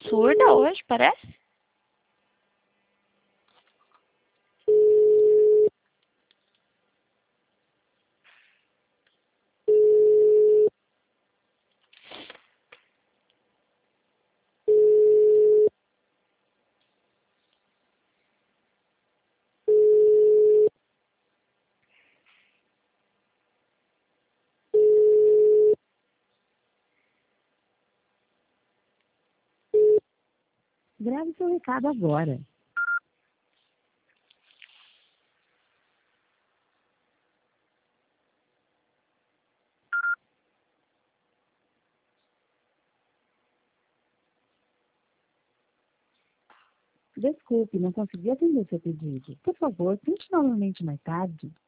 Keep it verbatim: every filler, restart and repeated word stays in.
surda hoje, parece? Grave seu recado agora. Desculpe, não consegui atender seu pedido. Por favor, tente novamente mais tarde.